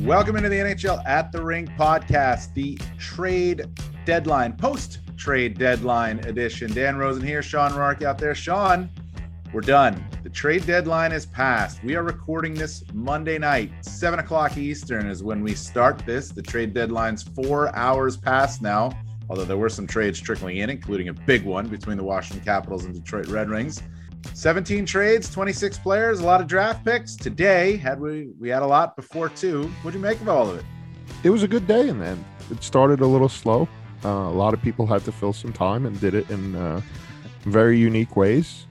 Welcome into the NHL at the Rink podcast, the trade deadline, post-trade deadline edition. Dan Rosen here, Sean Rourke out there. Sean, we're done. The trade deadline is passed. We are recording this Monday night, 7 o'clock Eastern is when we start this. The trade deadline's 4 hours past now, although there were some trades trickling in, including a big one between the Washington Capitals and Detroit Red Wings. 17 trades, 26 players, a lot of draft picks. Today, we had a lot before too. What'd you make of all of it? It was a good day in the end. It started a little slow. A lot of people had to fill some time and did it in very unique ways.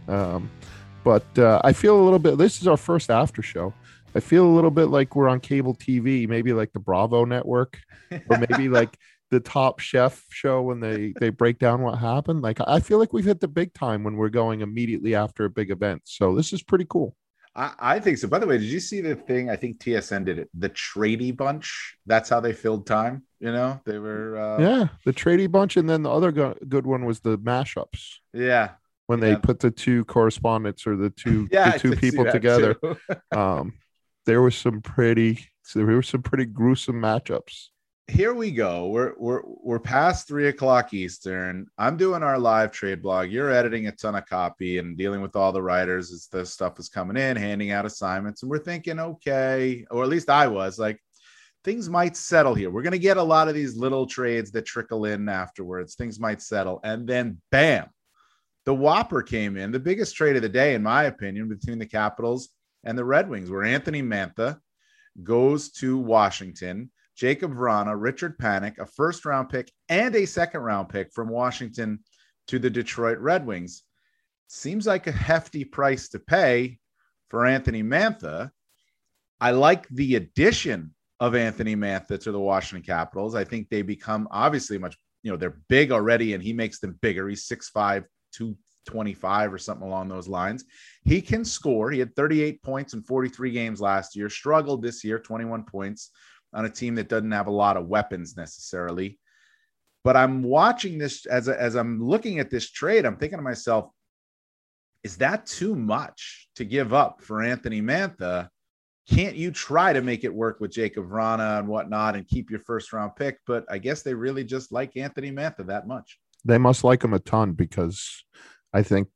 But I feel a little bit, this is our first after show. I feel a little bit like we're on cable TV, maybe like the Bravo network, or maybe like the Top Chef show when they break down what happened. Like, I feel like we've hit the big time when we're going immediately after a big event. So this is pretty cool. I think so. By the way, did you see the thing? I think TSN did it. The Tradie Bunch. That's how they filled time. You know, they were. Yeah, the Tradie Bunch. And then the other good one was the mashups. Yeah. When they put the two correspondents or the two people together. There were some pretty gruesome matchups. Here we go. We're past 3 o'clock Eastern. I'm doing our live trade blog. You're editing a ton of copy and dealing with all the writers as the stuff is coming in, handing out assignments. And we're thinking, okay, or at least I was like, things might settle here. We're going to get a lot of these little trades that trickle in afterwards. Things might settle. And then bam, the whopper came in. The biggest trade of the day, in my opinion, between the Capitals and the Red Wings, where Anthony Mantha goes to Washington. Jakub Vrana, Richard Panik, a first-round pick, and a second-round pick from Washington to the Detroit Red Wings. Seems like a hefty price to pay for Anthony Mantha. I like the addition of Anthony Mantha to the Washington Capitals. I think they become obviously much, they're big already, and he makes them bigger. He's 6'5", 225 or something along those lines. He can score. He had 38 points in 43 games last year, struggled this year, 21 points. On a team that doesn't have a lot of weapons necessarily. But I'm watching this as I'm looking at this trade, I'm thinking to myself, is that too much to give up for Anthony Mantha? Can't you try to make it work with Jakub Vrana and whatnot and keep your first round pick? But I guess they really just like Anthony Mantha that much. They must like him a ton, because I think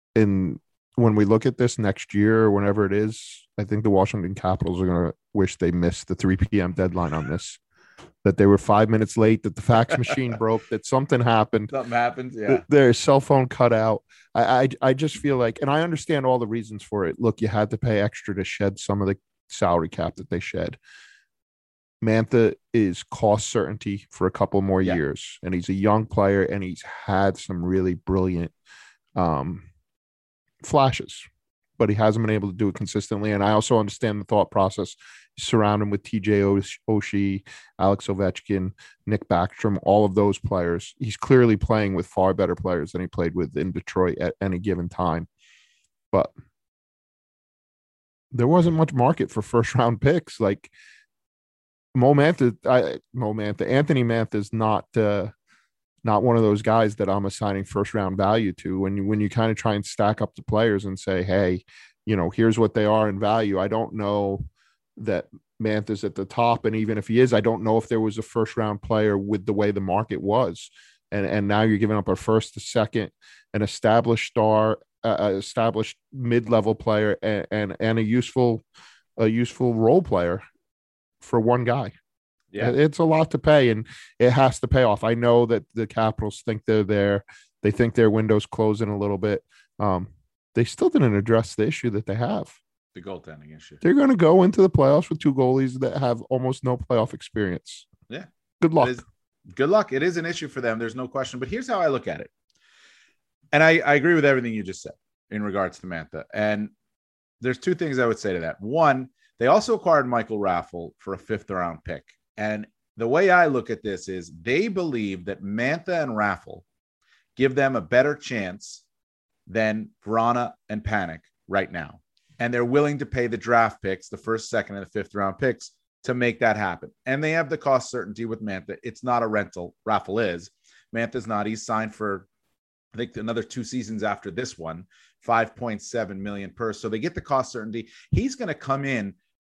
when we look at this next year or whenever it is, I think the Washington Capitals are going to wish they missed the 3 p.m. deadline on this, that they were 5 minutes late, that the fax machine broke, that something happened. Something happened, yeah. Their cell phone cut out. I just feel like, and I understand all the reasons for it. Look, you had to pay extra to shed some of the salary cap that they shed. Mantha is cost certainty for a couple more years, and he's a young player, and he's had some really brilliant flashes, but he hasn't been able to do it consistently. And I also understand the thought process. Surround him with TJ Oshie, Alex Ovechkin, Nick Backstrom, all of those players. He's clearly playing with far better players than he played with in Detroit at any given time. But there wasn't much market for first round picks. Like Anthony Mantha is not one of those guys that I'm assigning first round value to. When you kind of try and stack up the players and say, hey, here's what they are in value. I don't know that Mantha's at the top. And even if he is, I don't know if there was a first round player with the way the market was. And now you're giving up a first, a second, an established star, established mid-level player, and a useful role player for one guy. Yeah, it's a lot to pay, and it has to pay off. I know that the Capitals think they're there. They think their window's closing a little bit. They still didn't address the issue that they have. The goaltending issue. They're going to go into the playoffs with two goalies that have almost no playoff experience. Yeah. Good luck. Good luck. It is an issue for them. There's no question. But here's how I look at it. And I agree with everything you just said in regards to Mantha. And there's two things I would say to that. One, they also acquired Michael Raffl for a 5th-round pick. And the way I look at this is they believe that Mantha and Raffl give them a better chance than Vrana and Panik right now. And they're willing to pay the draft picks, the 1st, 2nd, and the 5th round picks to make that happen. And they have the cost certainty with Mantha. It's not a rental. Raffl is. Mantha's not. He's signed for, I think, another 2 seasons after this one, $5.7 million per. So they get the cost certainty. He's going to come in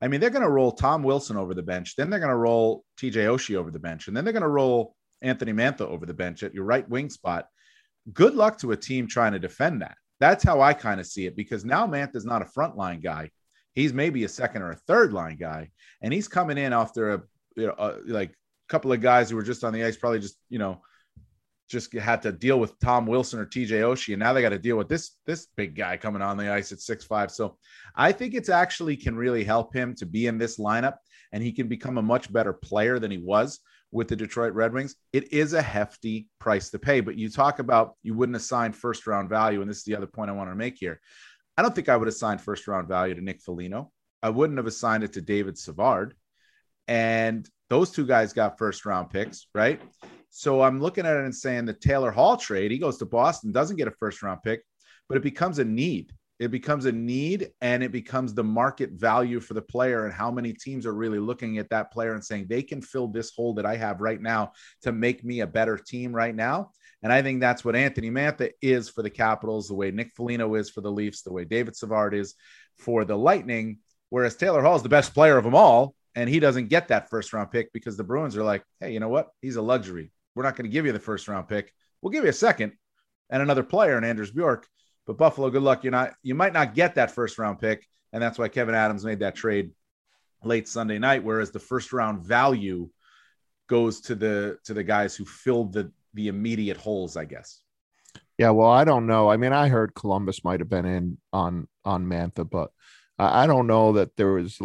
I mean, they're going to roll Tom Wilson over the bench. Then they're going to roll TJ Oshie over the bench. And then they're going to roll Anthony Mantha over the bench at your right wing spot. Good luck to a team trying to defend that. That's how I kind of see it, because now Mantha's not a frontline guy. He's maybe a second or a third line guy. And he's coming in after like a couple of guys who were just on the ice, probably just had to deal with Tom Wilson or TJ Oshie, and now they got to deal with this big guy coming on the ice at 6'5". So I think it's actually can really help him to be in this lineup, and he can become a much better player than he was with the Detroit Red Wings. It is a hefty price to pay, but you talk about you wouldn't assign first round value, and this is the other point I want to make here. I don't think I would assign first round value to Nick Foligno. I wouldn't have assigned it to David Savard. And those two guys got first round picks, right? So I'm looking at it and saying the Taylor Hall trade, he goes to Boston, doesn't get a first round pick, but it becomes a need. It becomes a need, and it becomes the market value for the player, and how many teams are really looking at that player and saying they can fill this hole that I have right now to make me a better team right now. And I think that's what Anthony Mantha is for the Capitals, the way Nick Foligno is for the Leafs, the way David Savard is for the Lightning, whereas Taylor Hall is the best player of them all, and he doesn't get that first round pick because the Bruins are like, hey, you know what? He's a luxury. We're not going to give you the first round pick. We'll give you a second and another player in Anders Bjork. But Buffalo, good luck. You might not get that first round pick. And that's why Kevin Adams made that trade late Sunday night. Whereas the first round value goes to the guys who filled the immediate holes, I guess. Yeah. Well, I don't know. I mean, I heard Columbus might've been in on Mantha, but I don't know that there was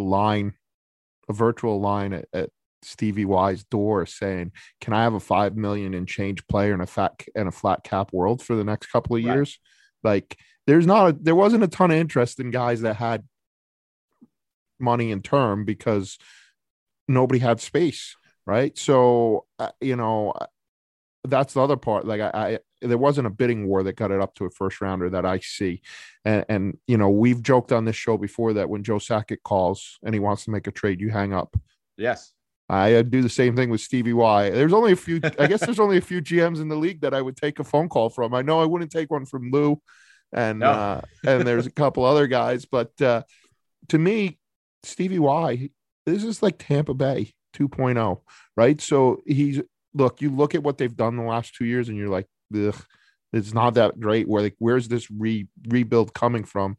a virtual line at Stevie Y's door saying, can I have a $5 million and change player in a flat cap world for the next couple of years? Like there wasn't a ton of interest in guys that had money in term because nobody had space. Right. So, that's the other part. Like there wasn't a bidding war that got it up to a first rounder that I see. And we've joked on this show before that when Joe Sakic calls and he wants to make a trade, you hang up. Yes. I do the same thing with Stevie Y. There's only a few GMs in the league that I would take a phone call from. I know I wouldn't take one from Lou and there's a couple other guys, but to me, Stevie Y, this is like Tampa Bay 2.0, right? So you look at what they've done the last 2 years and you're like, ugh, it's not that great. Where's this rebuild coming from?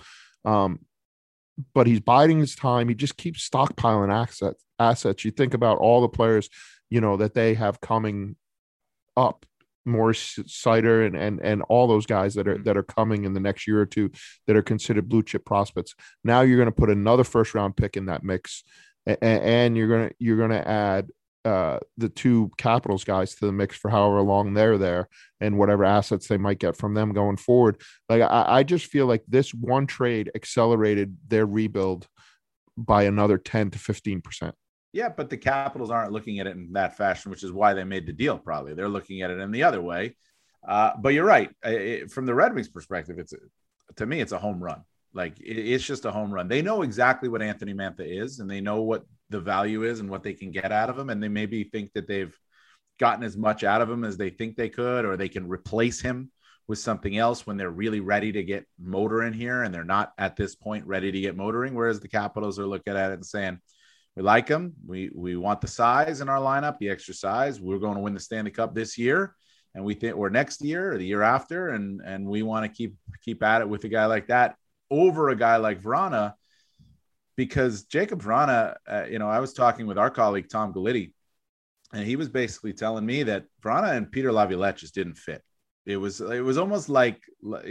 But he's biding his time. He just keeps stockpiling assets. You think about all the players, that they have coming up, Morris Sider and all those guys that are coming in the next year or two that are considered blue chip prospects. Now you're going to put another first round pick in that mix, and you're going to add the two Capitals guys to the mix for however long they're there and whatever assets they might get from them going forward. Like I just feel like this one trade accelerated their rebuild by another 10 to 15%. Yeah, but the Capitals aren't looking at it in that fashion, which is why they made the deal. Probably they're looking at it in the other way. But you're right. From the Red Wings perspective, to me, it's a home run. Like it's just a home run. They know exactly what Anthony Mantha is, and they know what the value is and what they can get out of him. And they maybe think that they've gotten as much out of him as they think they could, or they can replace him with something else when they're really ready to get motor in here. And they're not at this point ready to get motoring. Whereas the Capitals are looking at it and saying, we like him. We want the size in our lineup, the extra size. We're going to win the Stanley Cup this year. And we think, or next year or the year after. And we want to keep at it with a guy like that over a guy like Vrana, because Jacob Vrana, I was talking with our colleague, Tom Galitti, and he was basically telling me that Vrana and Peter Laviolette just didn't fit. It was almost like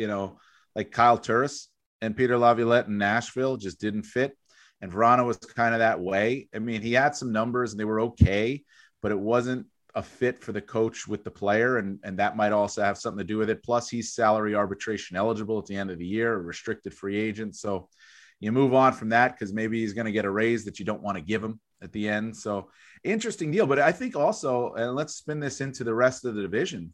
Kyle Turris and Peter Laviolette in Nashville just didn't fit. And Vrana was kind of that way. I mean, he had some numbers and they were okay, but it wasn't a fit for the coach with the player. And that might also have something to do with it. Plus he's salary arbitration eligible at the end of the year, a restricted free agent. So you move on from that because maybe he's going to get a raise that you don't want to give him at the end. So interesting deal. But I think also, and let's spin this into the rest of the division.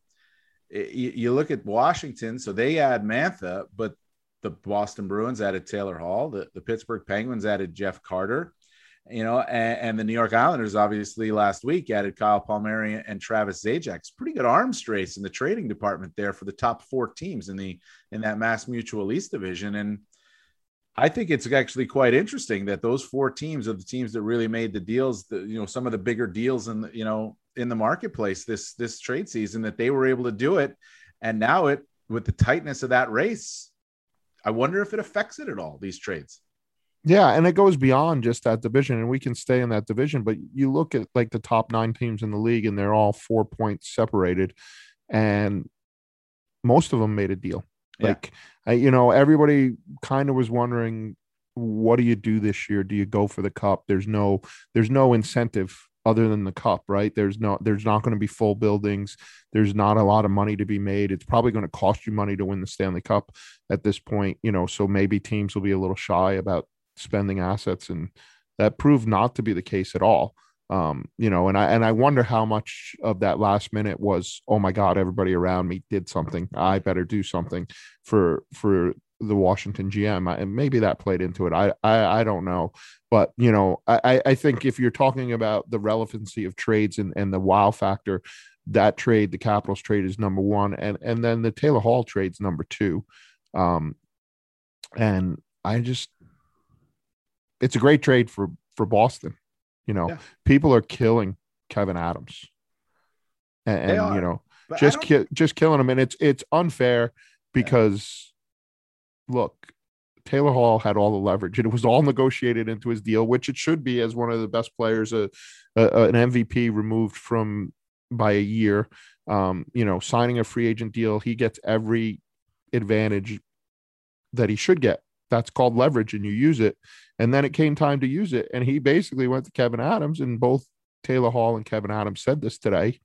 You look at Washington. So they add Mantha, but the Boston Bruins added Taylor Hall. The Pittsburgh Penguins added Jeff Carter, and the New York Islanders obviously last week added Kyle Palmieri and Travis Zajac. Pretty good arms race in the trading department there for the top four teams in that Mass Mutual East division. And I think it's actually quite interesting that those four teams are the teams that really made the deals, some of the bigger deals in the marketplace this trade season, that they were able to do it. And now with the tightness of that race, I wonder if it affects it at all, these trades. Yeah, and it goes beyond just that division, and we can stay in that division. But you look at like the top 9 teams in the league, and they're all 4 points separated, and most of them made a deal. Yeah. Like, everybody kind of was wondering, what do you do this year? Do you go for the cup? There's no incentive other than the cup, right? There's not going to be full buildings. There's not a lot of money to be made. It's probably going to cost you money to win the Stanley Cup at this point, so maybe teams will be a little shy about spending assets, and that proved not to be the case at all. And I wonder how much of that last minute was, oh my God, everybody around me did something, I better do something for the Washington GM, and maybe that played into it. I don't know, but I think if you're talking about the relevancy of trades and the wow factor, that trade, the Capitals trade, is number one, and then the Taylor Hall trade's number two. And it's a great trade for Boston. People are killing Kevin Adams, and just killing him, and it's unfair because look, Taylor Hall had all the leverage, and it was all negotiated into his deal, which it should be, as one of the best players, an MVP removed from by a year. Signing a free agent deal, he gets every advantage that he should get. That's called leverage, and you use it. And then it came time to use it, and he basically went to Kevin Adams, and both Taylor Hall and Kevin Adams said this today,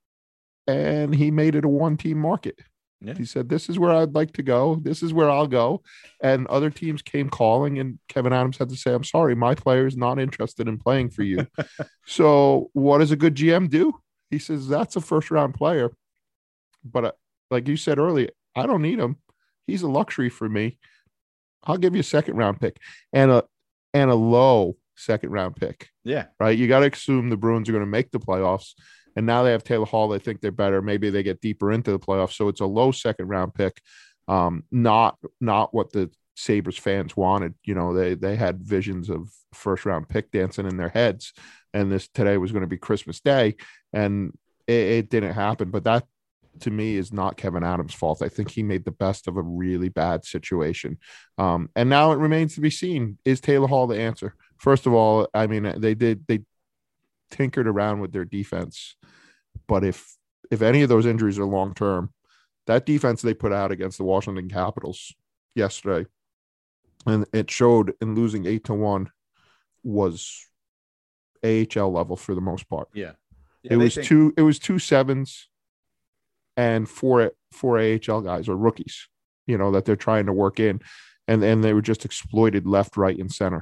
and he made it a one-team market. Yeah. He said, this is where I'd like to go. This is where I'll go. And other teams came calling, and Kevin Adams had to say, I'm sorry, my player is not interested in playing for you. So what does a good GM do? He says, that's a first-round player. But like you said earlier, I don't need him. He's a luxury for me. I'll give you a second-round pick and a low second-round pick. Yeah. Right? You got to assume the Bruins are going to make the playoffs. And now they have Taylor Hall. They think they're better. Maybe they get deeper into the playoffs. So it's a low second-round pick. Not what the Sabres fans wanted. They had visions of first-round pick dancing in their heads. And this today was going to be Christmas Day. And it didn't happen. But that, to me, is not Kevin Adams' fault. I think he made the best of a really bad situation. And now it remains to be seen. Is Taylor Hall the answer? First of all, I mean, they tinkered around with their defense. But if any of those injuries are long-term, that defense they put out against the Washington Capitals yesterday, and it showed in losing 8-1, was AHL level for the most part. Yeah. It was 2 7s and four AHL guys or rookies, that they're trying to work in, and they were just exploited left, right, and center.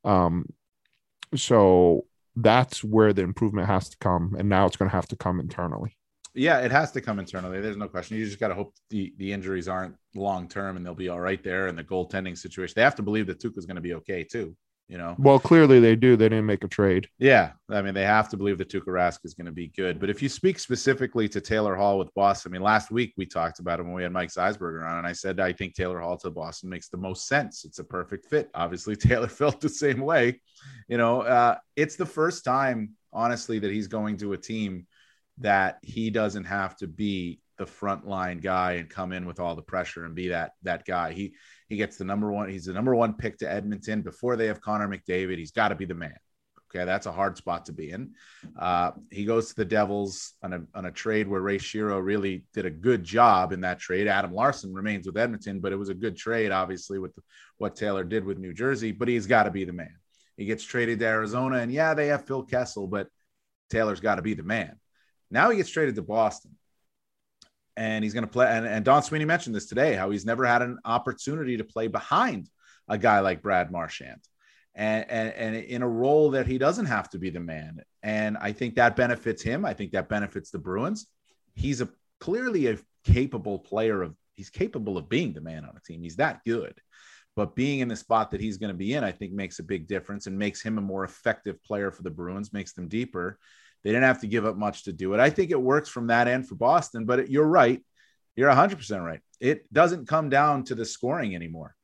So that's where the improvement has to come, and now it's going to have to come internally. Yeah, it has to come internally. There's no question. You just got to hope the injuries aren't long term, and they'll be all right there. And the goaltending situation, they have to believe that Tuukka's going to be okay too. Well, clearly they do. They didn't make a trade. Yeah, I mean, they have to believe that Tuukka Rask is going to be good. But if you speak specifically to Taylor Hall with Boston, I mean, last week we talked about him when we had Mike Zeisberger on, and I said I think Taylor Hall to Boston makes the most sense. It's a perfect fit. Obviously, Taylor felt the same way. It's the first time, honestly, that he's going to a team that he doesn't have to be the frontline guy and come in with all the pressure and be that guy. He gets the number one. He's the number one pick to Edmonton before they have Connor McDavid. He's got to be the man. Okay, that's a hard spot to be in. He goes to the Devils on a trade where Ray Shero really did a good job in that trade. Adam Larson remains with Edmonton, but it was a good trade, obviously, with what Taylor did with New Jersey. But he's got to be the man. He gets traded to Arizona, and yeah, they have Phil Kessel, but Taylor's got to be the man. Now he gets traded to Boston. And he's going to play. And Don Sweeney mentioned this today, how he's never had an opportunity to play behind a guy like Brad Marchand and in a role that he doesn't have to be the man. And I think that benefits him. I think that benefits the Bruins. He's clearly a capable player he's capable of being the man on a team. He's that good. But being in the spot that he's going to be in, I think makes a big difference and makes him a more effective player for the Bruins, makes them deeper. They didn't have to give up much to do it. I think it works from that end for Boston, but you're right. You're 100% right. It doesn't come down to the scoring anymore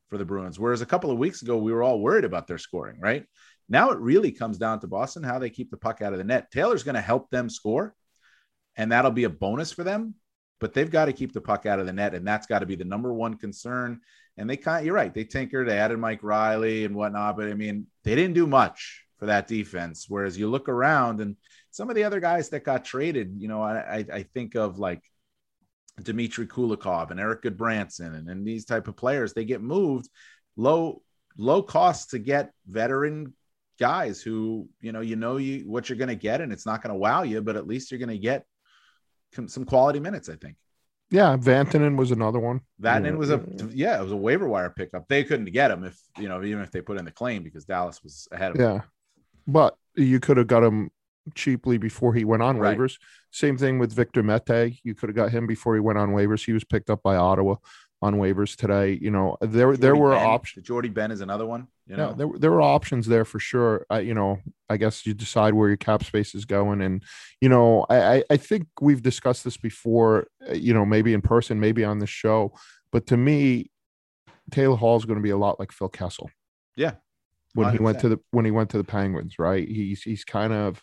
for the Bruins. Whereas a couple of weeks ago, we were all worried about their scoring, right? Now it really comes down to Boston, how they keep the puck out of the net. Taylor's going to help them score, and that'll be a bonus for them, but they've got to keep the puck out of the net, and that's got to be the number one concern. And you're right, they tinkered, they added Mike Riley and whatnot, but I mean, they didn't do much for that defense. Whereas you look around and some of the other guys that got traded, you know, I think of like Dmitry Kulikov and Eric Goodbranson and these type of players. They get moved low cost to get veteran guys who, what you're going to get, and it's not going to wow you, but at least you're going to get some quality minutes, I think. Yeah, Vantanen was another one. Vantanen was it was a waiver wire pickup. They couldn't get him even if they put in the claim because Dallas was ahead of him. But you could have got him cheaply before he went on waivers. Same thing with Victor Mete. You could have got him before he went on waivers. He was picked up by Ottawa on waivers today. You know, there were options. Jordy Ben is another one. Yeah, there were options there for sure. I guess you decide where your cap space is going. And, I think we've discussed this before, maybe in person, maybe on the show. But to me, Taylor Hall is going to be a lot like Phil Kessel. Yeah. When he went to the Penguins, right? He's kind of,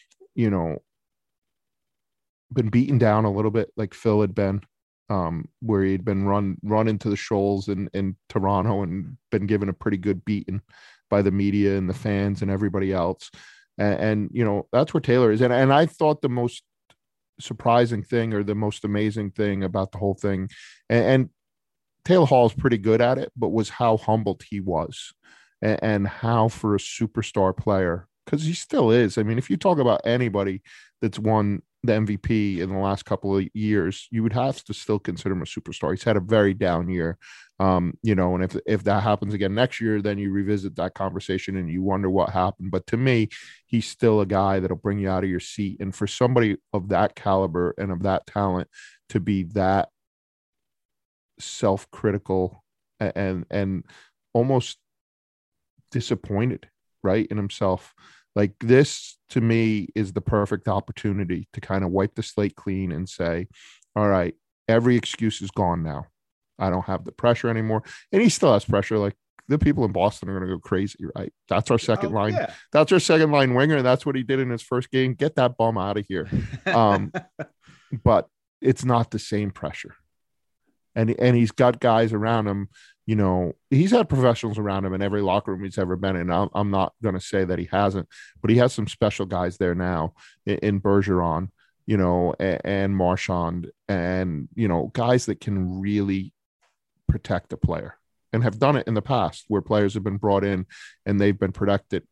been beaten down a little bit like Phil had been, where he'd been run into the shoals in Toronto and been given a pretty good beating by the media and the fans and everybody else. And that's where Taylor is. And I thought the most surprising thing or the most amazing thing about the whole thing, and Taylor Hall is pretty good at it, but was how humbled he was and how for a superstar player, because he still is. I mean, if you talk about anybody that's won the MVP in the last couple of years, you would have to still consider him a superstar. He's had a very down year, and if that happens again next year, then you revisit that conversation and you wonder what happened. But to me, he's still a guy that'll bring you out of your seat. And for somebody of that caliber and of that talent to be that self-critical and almost disappointed, right, in himself. Like this, to me, is the perfect opportunity to kind of wipe the slate clean and say, all right, every excuse is gone now. I don't have the pressure anymore. And he still has pressure. Like the people in Boston are going to go crazy, right? That's our second line. Yeah. That's our second line winger. And that's what he did in his first game. Get that bum out of here. But it's not the same pressure. And he's got guys around him. He's had professionals around him in every locker room he's ever been in. I'm not going to say that he hasn't, but he has some special guys there now in Bergeron, and Marchand and, guys that can really protect a player and have done it in the past where players have been brought in and they've been protected,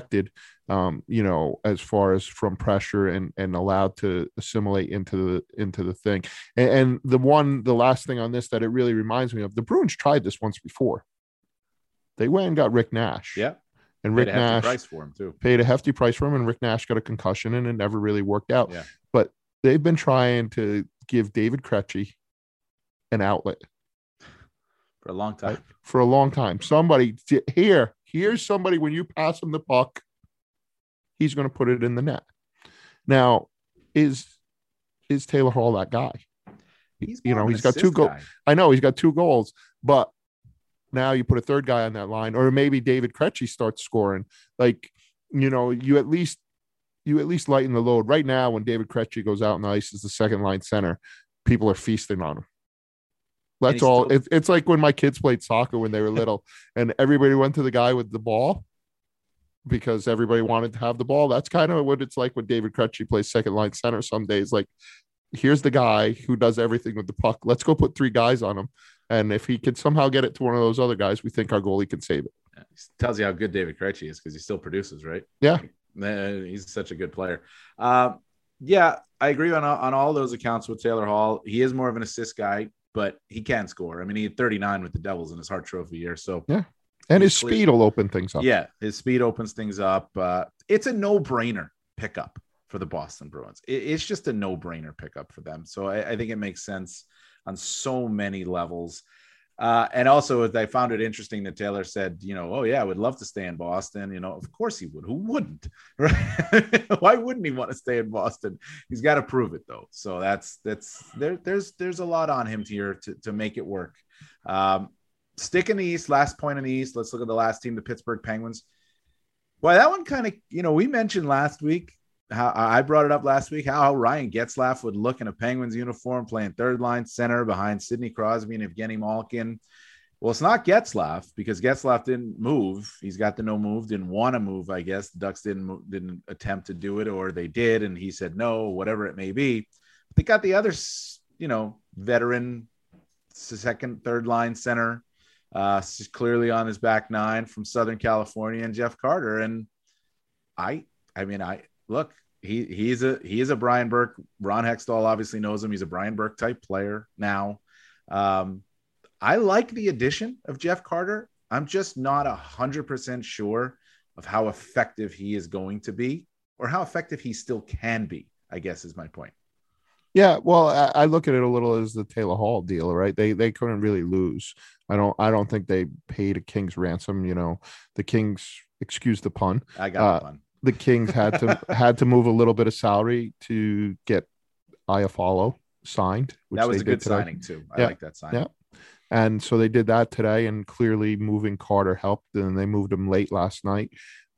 as far as from pressure and allowed to assimilate into the thing. And the last thing on this that it really reminds me of, the Bruins tried this once before. They went and got Rick Nash. Yeah. And Rick Nash paid a hefty price for him, and Rick Nash got a concussion and it never really worked out. Yeah. But they've been trying to give David Krejci an outlet. For a long time. For a long time. Here's somebody, when you pass him the puck, he's going to put it in the net. Now, is Taylor Hall that guy? He's got 2 goals. I know he's got 2 goals, but now you put a third guy on that line, or maybe David Krejci starts scoring. Like, you at least lighten the load. Right now, when David Krejci goes out on the ice as the second line center, people are feasting on him. That's all. It's like when my kids played soccer when they were little and everybody went to the guy with the ball because everybody wanted to have the ball. That's kind of what it's like when David Krejci plays second line center some days. Like, here's the guy who does everything with the puck. Let's go put 3 guys on him. And if he could somehow get it to one of those other guys, we think our goalie can save it. Yeah, it tells you how good David Krejci is because he still produces, right? Yeah. He's such a good player. Yeah, I agree on all those accounts with Taylor Hall. He is more of an assist guy, but he can score. I mean, he had 39 with the Devils in his Hart Trophy year. So yeah, and his speed will open things up. Yeah, his speed opens things up. It's a no-brainer pickup for the Boston Bruins. It's just a no-brainer pickup for them. So I think it makes sense on so many levels. And also, I found it interesting that Taylor said, oh yeah, I would love to stay in Boston. Of course he would. Who wouldn't? Right? Why wouldn't he want to stay in Boston? He's got to prove it though. So there's a lot on him here to make it work. stick in the East, last point in the East. Let's look at the last team, the Pittsburgh Penguins. Well, that one kind of, we mentioned last week how I brought it up last week, how Ryan Getzlaf would look in a Penguins uniform playing third line center behind Sidney Crosby and Evgeny Malkin. Well, it's not Getzlaf because Getzlaf didn't move. He's got the no move, didn't want to move, I guess. The Ducks didn't attempt to do it, or they did, and he said no, whatever it may be. They got the other, veteran second, third line center, clearly on his back nine from Southern California, and Jeff Carter. And look, he is a Brian Burke. Ron Hextall obviously knows him. He's a Brian Burke type player now. I like the addition of Jeff Carter. I'm just not 100% sure of how effective he is going to be, or how effective he still can be, I guess is my point. Yeah, well, I look at it a little as the Taylor Hall deal, right? They couldn't really lose. I don't think they paid a king's ransom. The Kings, excuse the pun. I got the pun. The Kings had to move a little bit of salary to get Iafallo signed. Which that was a good today. signing too. I like that signing. Yeah. And so they did that today, and clearly moving Carter helped, and they moved him late last night.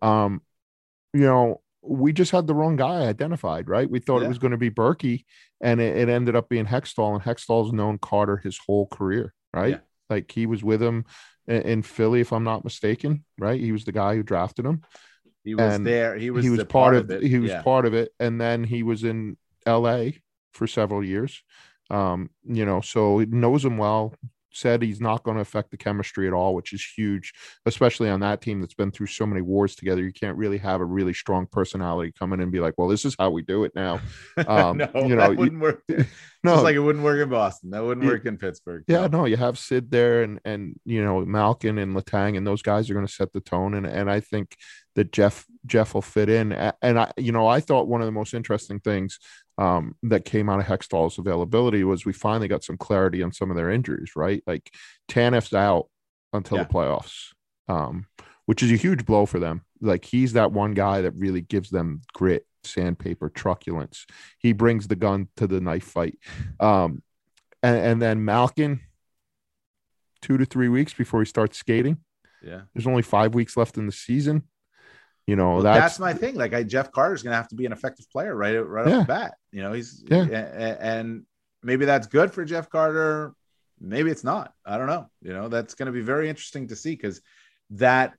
We just had the wrong guy identified, right? We thought it was going to be Berkey, and it ended up being Hextall, and Hextall's known Carter his whole career, right? Yeah. Like he was with him in Philly, if I'm not mistaken, right? He was the guy who drafted him. He was there. He was part of it. He was part of it, and then he was in LA for several years. So he knows him well. Said he's not going to affect the chemistry at all, which is huge, especially on that team that's been through so many wars together. You can't really have a really strong personality come in and be like, well, this is how we do it now. That wouldn't work. No, just like it wouldn't work in Boston. That wouldn't work in Pittsburgh. No, you have Sid there and Malkin and Letang, and those guys are going to set the tone. And I think that Jeff will fit in. And I thought one of the most interesting things that came out of Hextall's availability was we finally got some clarity on some of their injuries, right? Like Tanef's out until the playoffs, which is a huge blow for them. Like he's that one guy that really gives them grit, sandpaper, truculence. He brings the gun to the knife fight. And then Malkin, 2 to 3 weeks before he starts skating. Yeah. There's only 5 weeks left in the season. That's my thing. Like Jeff Carter's going to have to be an effective player right off the bat. And maybe that's good for Jeff Carter. Maybe it's not. I don't know. That's going to be very interesting to see, because that,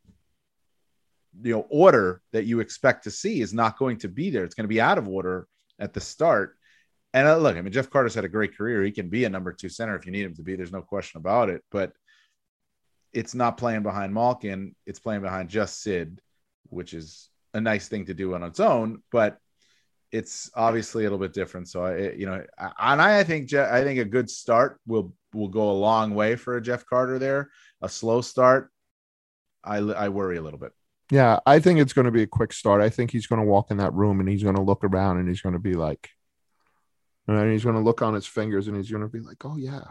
order that you expect to see is not going to be there. It's going to be out of order at the start. And look, Jeff Carter's had a great career. He can be a number 2 center if you need him to be. There's no question about it. But it's not playing behind Malkin. It's playing behind just Sid, which is a nice thing to do on its own, but it's obviously a little bit different. So I think a good start will go a long way for a Jeff Carter there. A slow start, I worry a little bit. Yeah, I think it's going to be a quick start. I think he's going to walk in that room and he's going to look around and he's going to be like, and he's going to look on his fingers and he's going to be like, oh yeah.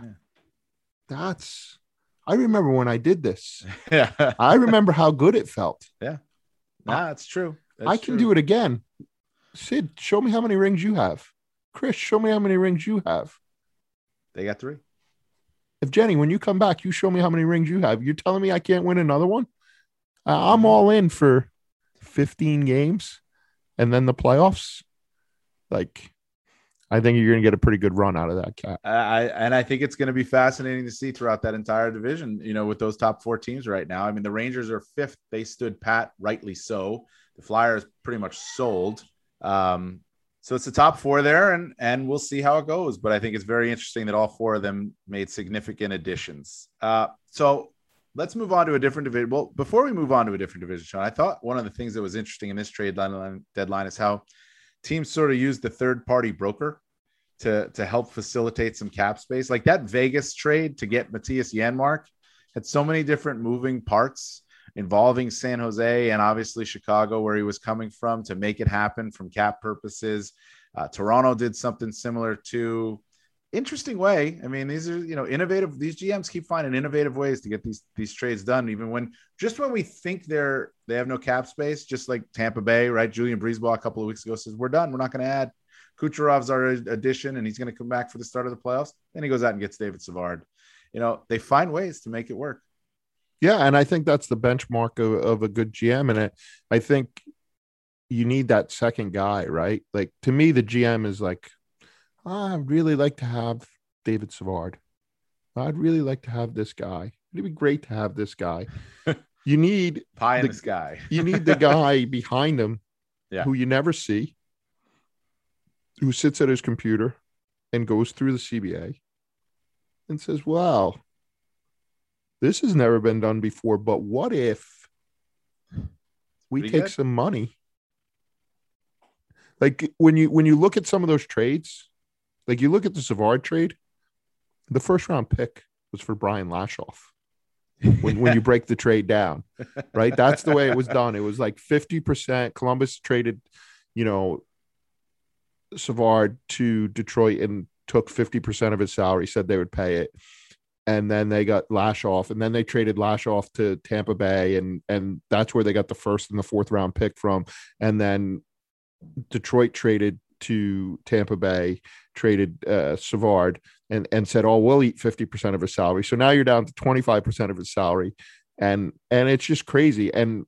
I remember when I did this. Yeah. I remember how good it felt. Yeah. It's true. I can do it again. Sid, show me how many rings you have. Chris, show me how many rings you have. They got 3. If Jenny, when you come back, you show me how many rings you have. You're telling me I can't win another one? I'm all in for 15 games and then the playoffs. Like, I think you're going to get a pretty good run out of that cat. I think it's going to be fascinating to see throughout that entire division, with those top 4 teams right now. The Rangers are 5th. They stood pat, rightly so. The Flyers pretty much sold. So it's the top 4 there, and we'll see how it goes. But I think it's very interesting that all 4 of them made significant additions. So let's move on to a different division. Well, before we move on to a different division, Sean, I thought one of the things that was interesting in this trade deadline is how teams sort of used the third-party broker to help facilitate some cap space. Like that Vegas trade to get Matthias Janmark had so many different moving parts involving San Jose and obviously Chicago, where he was coming from, to make it happen from cap purposes. Toronto did something similar too. Interesting way. These are, innovative. These GMs keep finding innovative ways to get these trades done, even when we think they have no cap space, just like Tampa Bay, right? Julian Breezeball a couple of weeks ago says, we're done. We're not going to add. Kucherov's our addition, and he's going to come back for the start of the playoffs. Then he goes out and gets David Savard. they find ways to make it work. Yeah, and I think that's the benchmark of a good GM. And I think you need that second guy, right? Like, to me, the GM is like, I'd really like to have David Savard. I'd really like to have this guy. It'd be great to have this guy. You need pie in the sky. You need the guy behind him, who you never see, who sits at his computer and goes through the CBA and says, wow, this has never been done before, but what if we take some money? Like, when you look at some of those trades, like you look at the Savard trade, the first round pick was for Brian Lashoff. When you break the trade down, right? That's the way it was done. It was like 50%. Columbus traded, Savard to Detroit and took 50% of his salary, said they would pay it. And then they got Lashoff, and then they traded Lashoff to Tampa Bay, and that's where they got the first and the fourth round pick from. And then Detroit traded to Tampa Bay, traded Savard, and said, oh, we'll eat 50% of his salary. So now you're down to 25% of his salary. And it's just crazy. And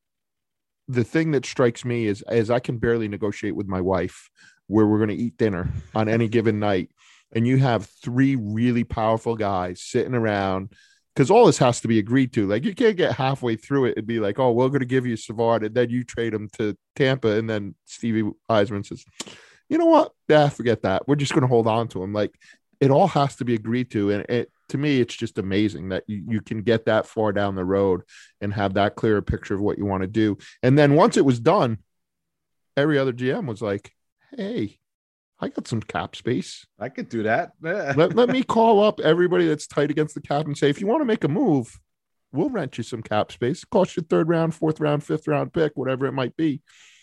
the thing that strikes me is I can barely negotiate with my wife where we're going to eat dinner on any given night. And you have three really powerful guys sitting around, because all this has to be agreed to. Like, you can't get halfway through it and be like, oh, we're going to give you Savard, and then you trade him to Tampa. And then Stevie Eisman says, you know what? Yeah, forget that. We're just going to hold on to him. Like, it all has to be agreed to. And to me, it's just amazing that you can get that far down the road and have that clearer picture of what you want to do. And then once it was done, every other GM was like, hey, I got some cap space. I could do that. let me call up everybody that's tight against the cap and say, if you want to make a move, we'll rent you some cap space. It costs you third round, fourth round, fifth round pick, whatever it might be.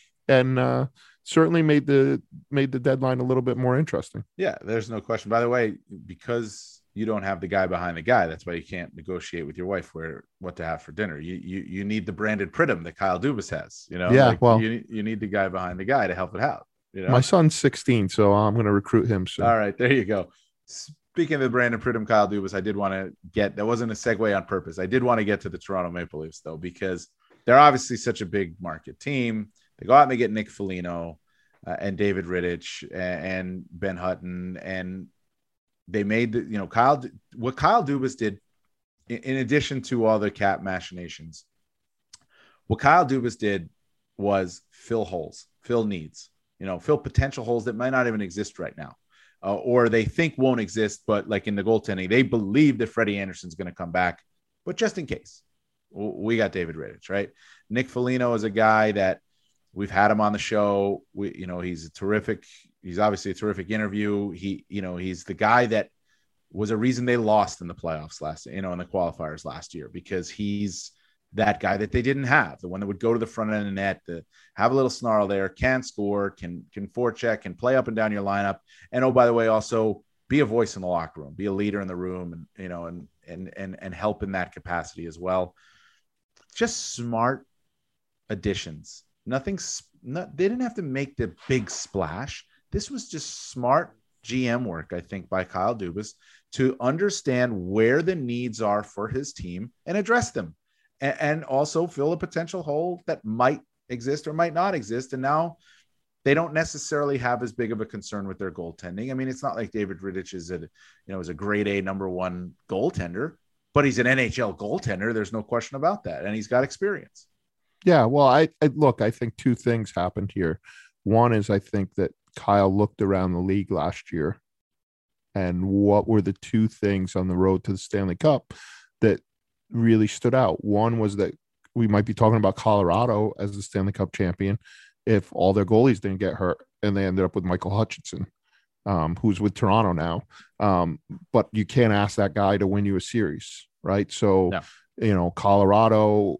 And certainly made the deadline a little bit more interesting. Yeah, there's no question. By the way, because you don't have the guy behind the guy, that's why you can't negotiate with your wife what to have for dinner. You need the Brandon Pridham that Kyle Dubas has. You need the guy behind the guy to help it out. My son's 16, so I'm going to recruit him soon. All right, there you go. Speaking of the Brandon Pridham, Kyle Dubas, I did want to that wasn't a segue on purpose. I did want to get to the Toronto Maple Leafs, though, because they're obviously such a big market team. They go out and they get Nick Foligno and David Rittich and Ben Hutton, and they made what Kyle Dubas did, in addition to all the cap machinations. What Kyle Dubas did was fill holes, fill needs. Fill potential holes that might not even exist right now, or they think won't exist. But like in the goaltending, they believe that Freddie Anderson's going to come back. But just in case, we got David Rittich, right? Nick Foligno is a guy that we've had him on the show. He's obviously a terrific interview. He's the guy that was a reason they lost in the playoffs in the qualifiers last year, because he's that guy that they didn't have, the one that would go to the front end of the net, to have a little snarl there, can score, can forecheck, can play up and down your lineup. And, oh, by the way, also be a voice in the locker room, be a leader in the room, and help in that capacity as well. Just smart additions. They didn't have to make the big splash. This was just smart GM work, I think, by Kyle Dubas to understand where the needs are for his team and address them. And also fill a potential hole that might exist or might not exist. And now they don't necessarily have as big of a concern with their goaltending. I mean, it's not like David Rittich is a grade A number one goaltender, but he's an NHL goaltender. There's no question about that. And he's got experience. Yeah. Well, I think two things happened here. One is, I think that Kyle looked around the league last year, and what were the two things on the road to the Stanley Cup that really stood out. One was that we might be talking about Colorado as the Stanley Cup champion if all their goalies didn't get hurt, and they ended up with Michael Hutchinson, who's with Toronto now. But you can't ask that guy to win you a series, right? So, Colorado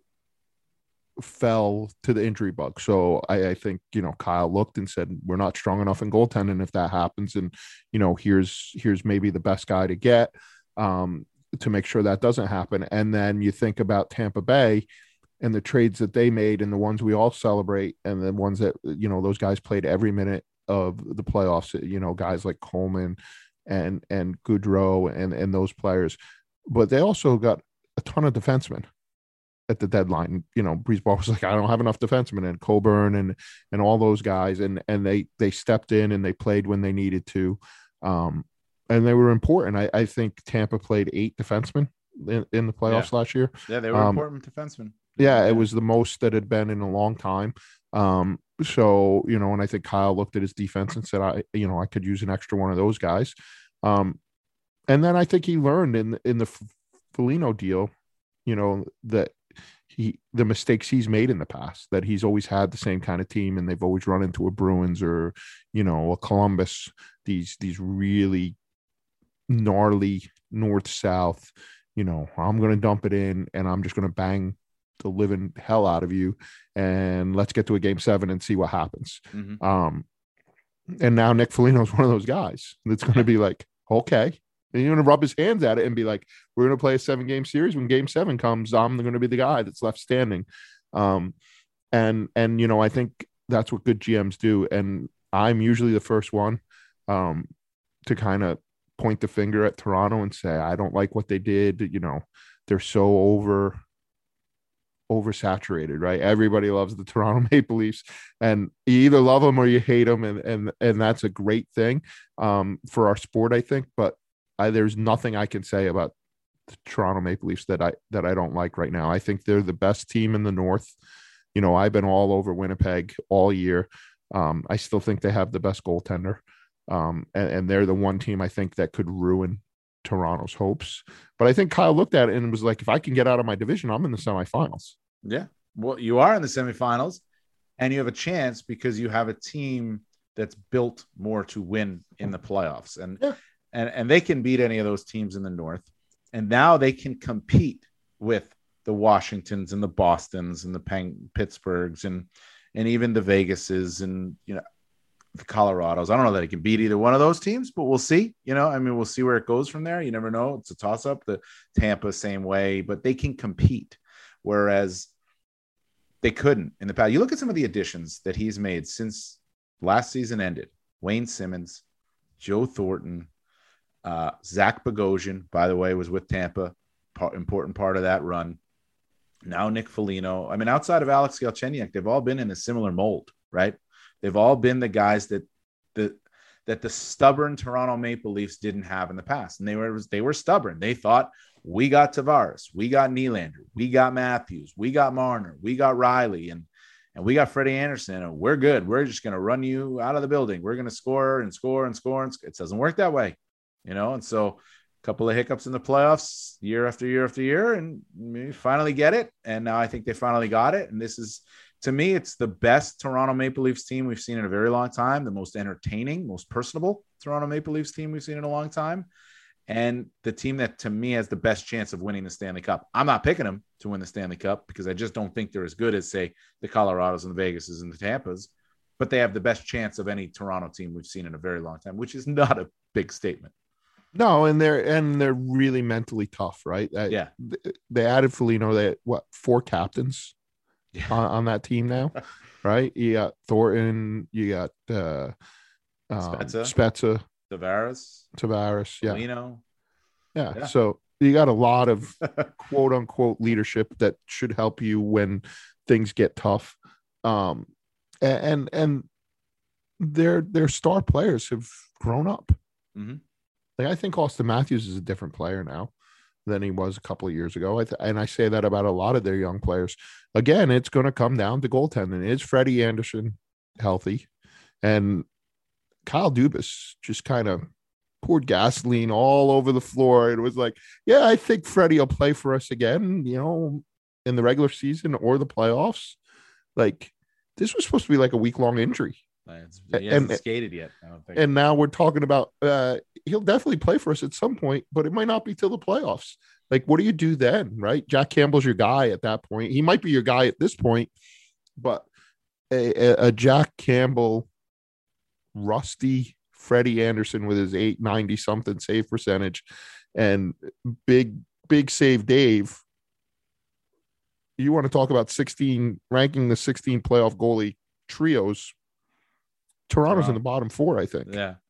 fell to the injury bug. So I think, Kyle looked and said, we're not strong enough in goaltending if that happens. And, here's maybe the best guy to get. To make sure that doesn't happen. And then you think about Tampa Bay and the trades that they made, and the ones we all celebrate, and the ones that, those guys played every minute of the playoffs, guys like Coleman, and Goudreau and those players, but they also got a ton of defensemen at the deadline. Breeze Ball was like, I don't have enough defensemen, and Coburn and all those guys, and they stepped in and they played when they needed to, and they were important. I think Tampa played 8 defensemen in the playoffs last year. Yeah, they were important defensemen. Yeah, it was the most that had been in a long time. So, and I think Kyle looked at his defense and said, I could use an extra one of those guys. And then I think he learned in the Foligno deal, that the mistakes he's made in the past, that he's always had the same kind of team and they've always run into a Bruins or, a Columbus, these really gnarly north-south, I'm going to dump it in and I'm just going to bang the living hell out of you, and let's get to a game 7 and see what happens. And now Nick Foligno is one of those guys that's going to be like, okay, and you're going to rub his hands at it and be like, we're going to play a 7-game series. When game 7 comes, I'm going to be the guy that's left standing. And I think that's what good GMs do. And I'm usually the first one to kind of point the finger at Toronto and say, I don't like what they did. They're so oversaturated, right? Everybody loves the Toronto Maple Leafs, and you either love them or you hate them, and that's a great thing for our sport, I think. But there's nothing I can say about the Toronto Maple Leafs that I don't like right now. I think they're the best team in the North. I've been all over Winnipeg all year. I still think they have the best goaltender, and they're the one team I think that could ruin Toronto's hopes. But I think Kyle looked at it and was like, if I can get out of my division, I'm in the semifinals. Yeah. Well, you are in the semifinals, and you have a chance because you have a team that's built more to win in the playoffs. And they can beat any of those teams in the North. And now they can compete with the Washingtons and the Bostons and the Pittsburghs and even the Vegases and, the Colorados. I don't know that it can beat either one of those teams, but we'll see. We'll see where it goes from there. You never know. It's a toss-up. The Tampa, same way, but they can compete, whereas they couldn't in the past. You look at some of the additions that he's made since last season ended. Wayne Simmons, Joe Thornton, Zach Bogosian, by the way, was with Tampa, important part of that run. Now Nick Foligno. Outside of Alex Galchenyuk, they've all been in a similar mold, right? They've all been the guys that the stubborn Toronto Maple Leafs didn't have in the past. And they were stubborn. They thought, we got Tavares, we got Nylander, we got Matthews, we got Marner, we got Riley, and we got Freddie Anderson, and we're good. We're just going to run you out of the building. We're going to score and score and score. And it doesn't work that way, And so a couple of hiccups in the playoffs year after year after year, and we finally get it. And now I think they finally got it. And this is, to me, it's the best Toronto Maple Leafs team we've seen in a very long time, the most entertaining, most personable Toronto Maple Leafs team we've seen in a long time, and the team that, to me, has the best chance of winning the Stanley Cup. I'm not picking them to win the Stanley Cup because I just don't think they're as good as, say, the Colorados and the Vegases and the Tampas, but they have the best chance of any Toronto team we've seen in a very long time, which is not a big statement. No, and they're really mentally tough, right? Yeah. They added Foligno. They had, 4 captains on that team now, right? You got Thornton, you got Spezza, Tavares, yeah. Foligno. Yeah. So you got a lot of quote unquote leadership that should help you when things get tough. And their star players have grown up. Mm-hmm. Like, I think Austin Matthews is a different player now than he was a couple of years ago. And I say that about a lot of their young players. Again, it's going to come down to goaltending. Is Freddie Anderson healthy? And Kyle Dubas just kind of poured gasoline all over the floor. It was like, yeah, I think Freddie will play for us again, in the regular season or the playoffs. Like, this was supposed to be like a week-long injury. He hasn't skated yet, I don't think. And now we're talking about he'll definitely play for us at some point, but it might not be till the playoffs. Like, what do you do then, right? Jack Campbell's your guy at that point. He might be your guy at this point, but a Jack Campbell, rusty Freddie Anderson with his 890 something save percentage and big save Dave. You want to talk about ranking the 16 playoff goalie trios. Toronto's in the bottom 4, I think. Yeah.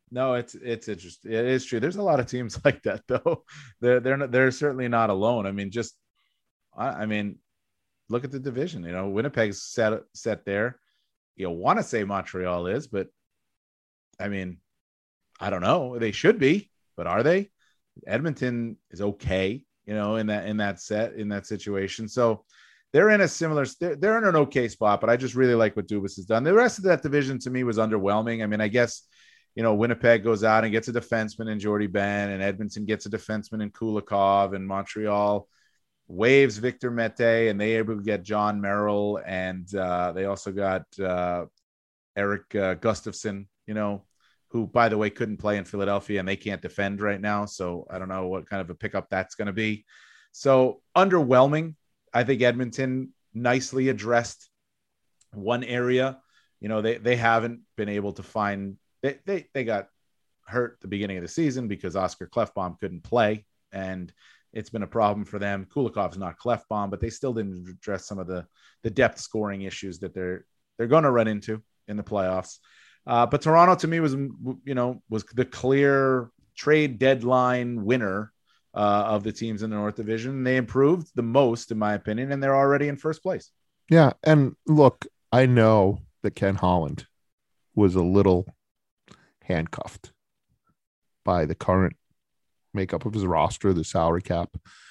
No, it's interesting. It is true. There's a lot of teams like that, though. They're certainly not alone. I mean, I mean, look at the division. You know, Winnipeg's set there. You want to say Montreal is, but I mean, I don't know. They should be, but are they? Edmonton is okay, you know, in that situation. So they're in a similar. They're in an okay spot, but I just really like what Dubas has done. The rest of that division to me was underwhelming. I mean, I guess, you know, Winnipeg goes out and gets a defenseman in Jordy Ben, and Edmonton gets a defenseman in Kulikov, and Montreal waves Victor Mete, and they able to get John Merrill, and they also got Eric Gustafson, you know, who, by the way, couldn't play in Philadelphia, and they can't defend right now. So I don't know what kind of a pickup that's going to be. So underwhelming. I think Edmonton nicely addressed one area. You know, they haven't been able to find. They got hurt at the beginning of the season because Oscar Klefbom couldn't play, and it's been a problem for them. Kulikov's not Klefbom, but they still didn't address some of the depth scoring issues that they're going to run into in the playoffs. But Toronto, to me, was the clear trade deadline winner of the teams in the North Division. They improved the most, in my opinion, and they're already in first place. Yeah, and look, I know that Ken Holland was a little handcuffed by the current makeup of his roster, the salary cap.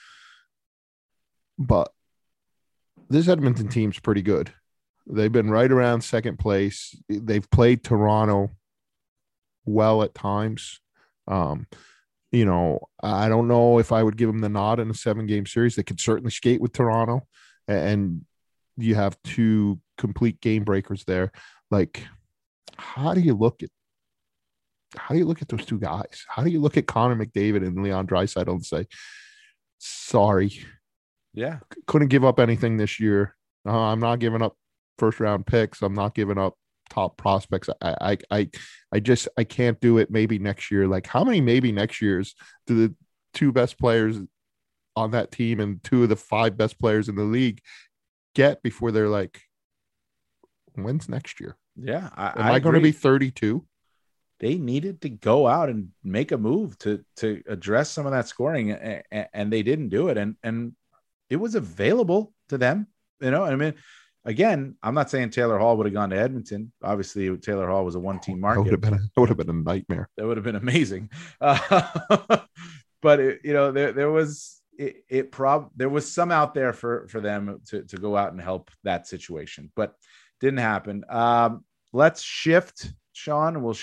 But this Edmonton team's pretty good. They've been right around second place. They've played Toronto well at times. You know, I don't know if I would give them the nod in a 7-game series. They could certainly skate with Toronto, and you have two complete game breakers there. Like, how do you look at those two guys? How do you look at Connor McDavid and Leon Draisaitl and say, sorry, yeah, couldn't give up anything this year. I'm not giving up first round picks. I'm not giving up top prospects. I can't do it. Maybe next year. Like, how many maybe next years do the two best players on that team and two of the 5 best players in the league get before they're like, when's next year? Yeah. Am I going to be 32? They needed to go out and make a move to address some of that scoring, and they didn't do it. And it was available to them. You know, I mean, again, I'm not saying Taylor Hall would have gone to Edmonton. Obviously, Taylor Hall was a one-team market. That would have been a nightmare. That would have been amazing. But there was some out there for them to go out and help that situation, but didn't happen. Let's shift, Sean. Let's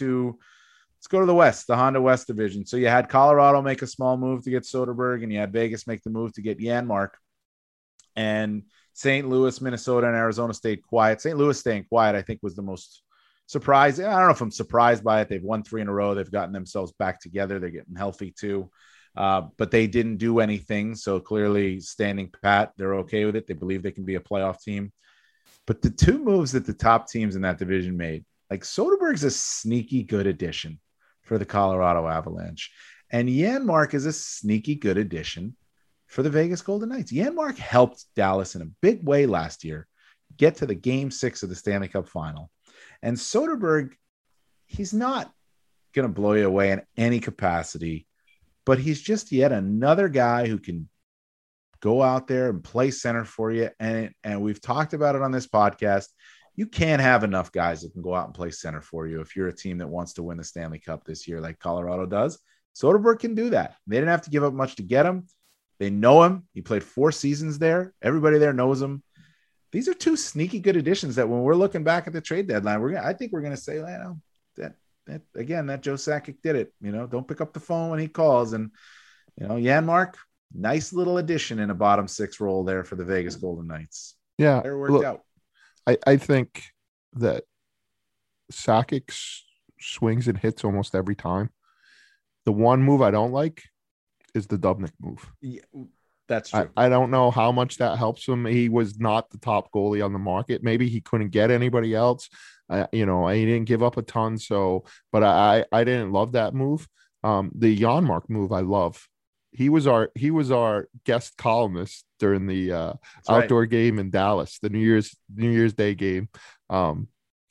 go to the West, the Honda West division. So you had Colorado make a small move to get Soderberg, and you had Vegas make the move to get Janmark, and St. Louis, Minnesota, and Arizona stayed quiet. St. Louis staying quiet, I think, was the most surprising. I don't know if I'm surprised by it. They've won 3 in a row. They've gotten themselves back together. They're getting healthy too. But they didn't do anything. So clearly standing pat, they're okay with it. They believe they can be a playoff team. But the 2 moves that the top teams in that division made, like Soderberg's a sneaky good addition for the Colorado Avalanche. And Janmark is a sneaky good addition for the Vegas Golden Knights. Janmark helped Dallas in a big way last year get to the Game 6 of the Stanley Cup Final. And Soderberg, he's not going to blow you away in any capacity, but he's just yet another guy who can go out there and play center for you. And we've talked about it on this podcast. You can't have enough guys that can go out and play center for you if you're a team that wants to win the Stanley Cup this year like Colorado does. Soderberg can do that. They didn't have to give up much to get him. They know him. He played 4 seasons there. Everybody there knows him. These are 2 sneaky good additions that when we're looking back at the trade deadline, I think we're going to say, well, that Joe Sakic did it. You know, don't pick up the phone when he calls. And, you know, Janmark, nice little addition in a bottom 6 role there for the Vegas Golden Knights. Yeah. It worked out. I think that Sakic swings and hits almost every time. The one move I don't like is the Dubnyk move. Yeah, that's true. I don't know how much that helps him. He was not the top goalie on the market. Maybe he couldn't get anybody else. He didn't give up a ton. But I didn't love that move. The Janmark move I love. He was our guest columnist during the outdoor game in Dallas, the New Year's Day game.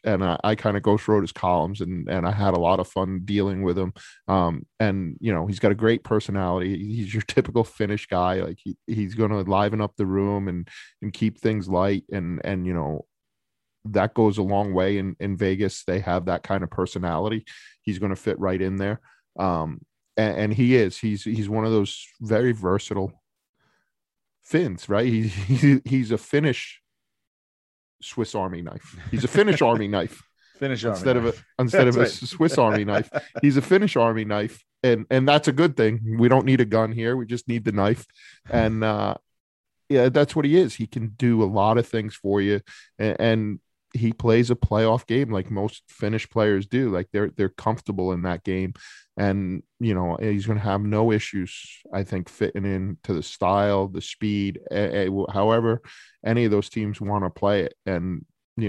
I kind of ghost wrote his columns, and I had a lot of fun dealing with him. And he's got a great personality. He's your typical Finnish guy. Like he's going to liven up the room and keep things light, and that goes a long way in Vegas. They have that kind of personality. He's going to fit right in there. And he's one of those very versatile Finns, right? He's a Finnish Swiss Army knife. He's a Finnish Army knife. Instead of a Swiss Army knife. He's a Finnish Army knife. And that's a good thing. We don't need a gun here. We just need the knife. And yeah, that's what he is. He can do a lot of things for you. And he plays a playoff game like most Finnish players do. Like they're comfortable in that game. And, he's going to have no issues, I think, fitting into the style, the speed, however any of those teams want to play it. And,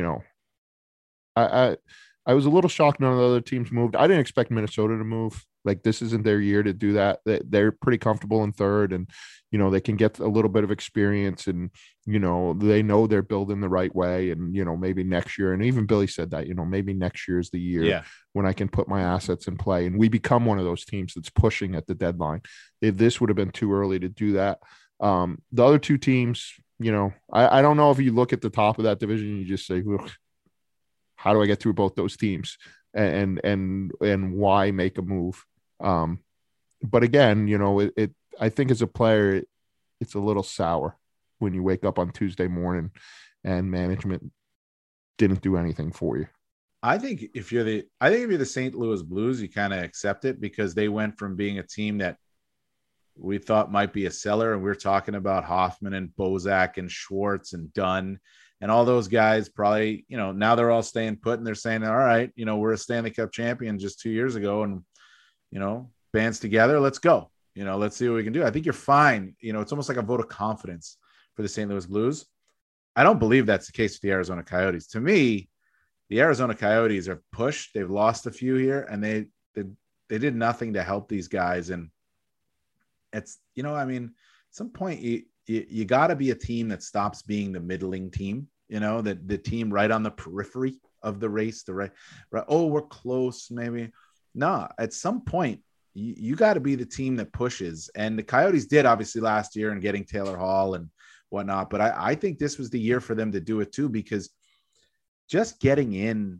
I was a little shocked none of the other teams moved. I didn't expect Minnesota to move. Like this isn't their year to do that. They're pretty comfortable in third, and they can get a little bit of experience, and they know they're building the right way. And maybe next year, and even Billy said that maybe next year is the year when I can put my assets in play, and we become one of those teams that's pushing at the deadline. This would have been too early to do that. The other two teams, I don't know if you look at the top of that division, you just say, how do I get through both those teams, and why make a move? But again, I think as a player, it's a little sour when you wake up on Tuesday morning and management didn't do anything for you. I think if you're the St. Louis Blues, you kind of accept it, because they went from being a team that we thought might be a seller, and we were talking about Hoffman and Bozak and Schwartz and Dunn and all those guys. Probably, now they're all staying put, and they're saying, all right, we're a Stanley Cup champion just 2 years ago, and bands together, let's go. Let's see what we can do. I think you're fine. It's almost like a vote of confidence for the St. Louis Blues. I don't believe that's the case with the Arizona Coyotes. To me, the Arizona Coyotes are pushed. They've lost a few here, and they did nothing to help these guys. And it's, at some point you got to be a team that stops being the middling team, that the team right on the periphery of the race, right. Oh, we're close. Maybe. No, at some point you got to be the team that pushes. And the Coyotes did obviously last year in getting Taylor Hall and whatnot. But I think this was the year for them to do it too, because just getting in,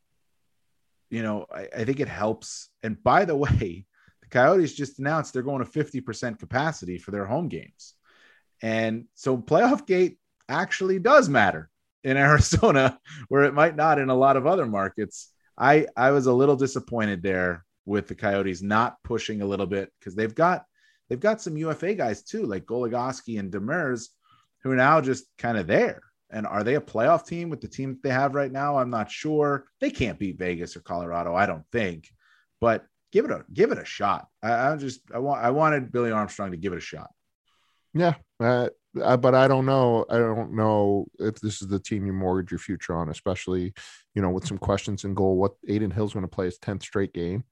I think it helps. And by the way, the Coyotes just announced they're going to 50% capacity for their home games. And so playoff gate actually does matter in Arizona, where it might not in a lot of other markets. I was a little disappointed there with the Coyotes not pushing a little bit, because they've got some UFA guys too, like Goligoski and Demers, who are now just kind of there. And are they a playoff team with the team that they have right now? I'm not sure. They can't beat Vegas or Colorado, I don't think. But give it a shot. I wanted Billy Armstrong to give it a shot. Yeah, but I don't know. I don't know if this is the team you mortgage your future on, especially, with some questions in goal. What Adin Hill's going to play his 10th straight game.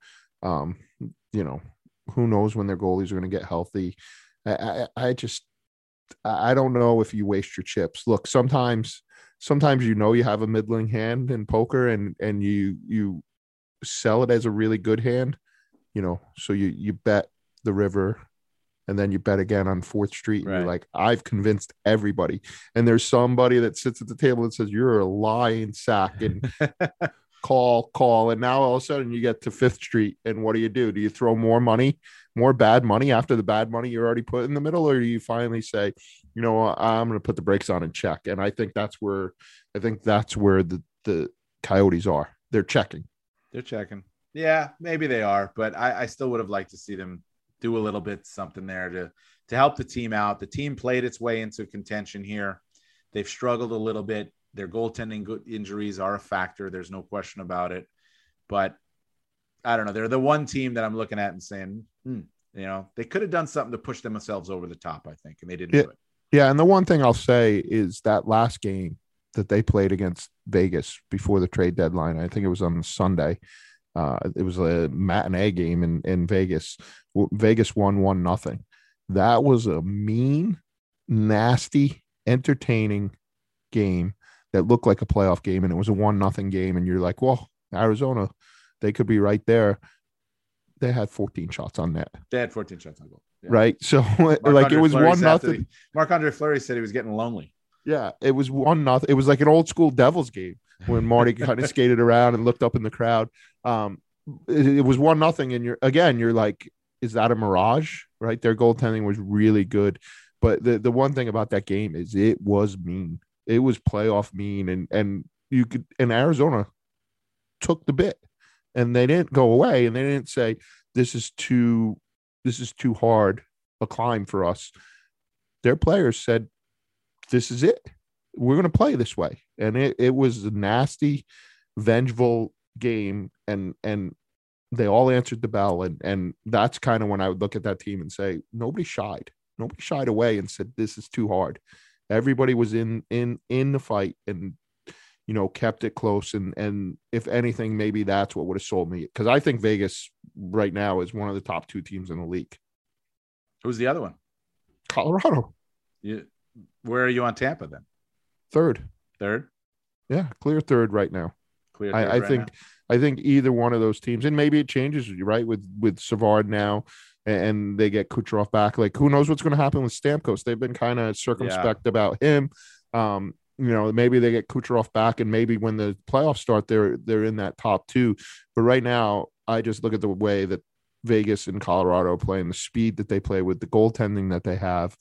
Who knows when their goalies are going to get healthy. I don't know if you waste your chips. Look, sometimes you have a middling hand in poker, and you sell it as a really good hand. So you bet the river, and then you bet again on 4th Street. And You're like, I've convinced everybody. And there's somebody that sits at the table that says, you're a lying sack, and call. And now all of a sudden you get to 5th Street. And what do? Do you throw more bad money after the bad money you're already put in the middle? Or do you finally say, I'm going to put the brakes on and check? And I think that's where the Coyotes are. They're checking. Yeah, maybe they are, but I still would have liked to see them do a little bit something there to help the team out. The team played its way into contention here. They've struggled a little bit. Their goaltending injuries are a factor. There's no question about it. But I don't know. They're the one team that I'm looking at and saying, they could have done something to push themselves over the top, I think, and they didn't do it. Yeah, and the one thing I'll say is that last game that they played against Vegas before the trade deadline, I think it was on Sunday. It was a matinee game in Vegas. Vegas won 1-0. That was a mean, nasty, entertaining game that looked like a playoff game, and it was a 1-0 game, and you're like, well, Arizona, they could be right there. They had 14 shots on net. They had 14 shots on goal. Yeah. Right. So like it was 1-0. Marc-Andre Fleury said he was getting lonely. Yeah, it was 1-0. It was like an old school Devils game when Marty kind of skated around and looked up in the crowd. It was 1-0, and you're like, is that a mirage? Right? Their goaltending was really good, but the one thing about that game is it was mean. It was playoff mean, and you could. And Arizona took the bit, and they didn't go away, and they didn't say this is too hard a climb for us. Their players said, this is it. We're going to play this way. And it was a nasty, vengeful game. And they all answered the bell. And that's kind of when I would look at that team and say, nobody shied. Nobody shied away and said, this is too hard. Everybody was in the fight and, kept it close. And if anything, maybe that's what would have sold me. Because I think Vegas right now is one of the top 2 teams in the league. Who's the other one? Colorado. Where are you on Tampa then? Third. Yeah, clear third right now. I think either one of those teams, and maybe it changes, right, with Savard now, and they get Kucherov back. Like, who knows what's going to happen with Stamkos? They've been kind of circumspect about him. Maybe they get Kucherov back, and maybe when the playoffs start, they're in that top 2. But right now, I just look at the way that Vegas and Colorado play and the speed that they play with, the goaltending that they have,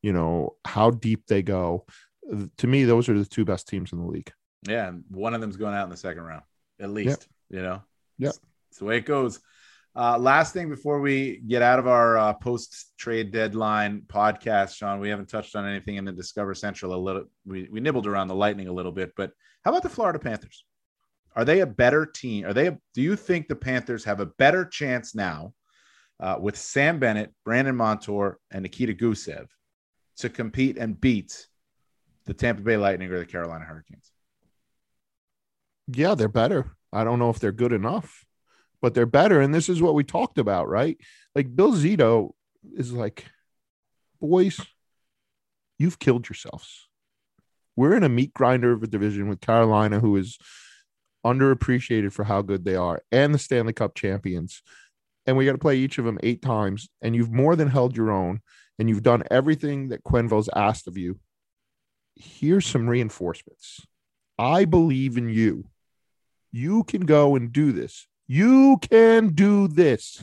how deep they go. To me, those are the 2 best teams in the league. Yeah, and one of them's going out in the second round, at least. Yeah. It's the way it goes. Last thing before we get out of our post-trade deadline podcast, Sean, we haven't touched on anything in the Discover Central a little. We nibbled around the Lightning a little bit, but how about the Florida Panthers? Are they a better team? Do you think the Panthers have a better chance now with Sam Bennett, Brandon Montour, and Nikita Gusev to compete and beat the Tampa Bay Lightning or the Carolina Hurricanes? Yeah, they're better. I don't know if they're good enough, but they're better. And this is what we talked about, right? Like, Bill Zito is like, boys, you've killed yourselves. We're in a meat grinder of a division with Carolina, who is underappreciated for how good they are, and the Stanley Cup champions. And we got to play each of them 8 times. And you've more than held your own, and you've done everything that Quenneville's asked of you. Here's some reinforcements. I believe in you. You can go and do this. You can do this.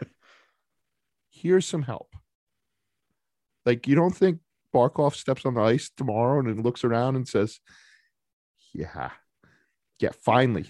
Here's some help. Like, you don't think Barkov steps on the ice tomorrow and then looks around and says, yeah, finally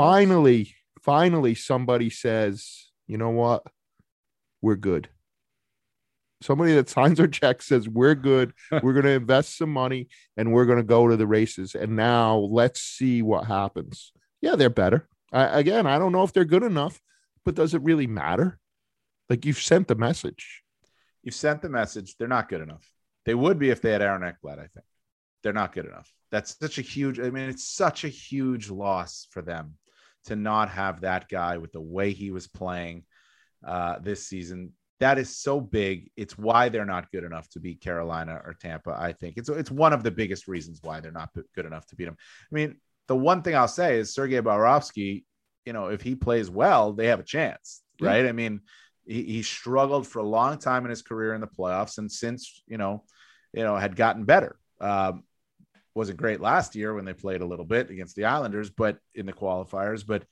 somebody says, you know what? We're good. Somebody that signs our check says, we're good. We're going to invest some money and we're going to go to the races. And now let's see what happens. Yeah, they're better. I don't know if they're good enough, but does it really matter? Like, you've sent the message. They're not good enough. They would be if they had Aaron Ekblad, I think. They're not good enough. It's such a huge loss for them to not have that guy with the way he was playing this season. That is so big. It's why they're not good enough to beat Carolina or Tampa. I think it's one of the biggest reasons why they're not good enough to beat them. I mean, the one thing I'll say is Sergei Bobrovsky, if he plays well, they have a chance, right? I mean, he struggled for a long time in his career in the playoffs, and since, had gotten better. Wasn't great last year when they played a little bit against the Islanders, but in the qualifiers, but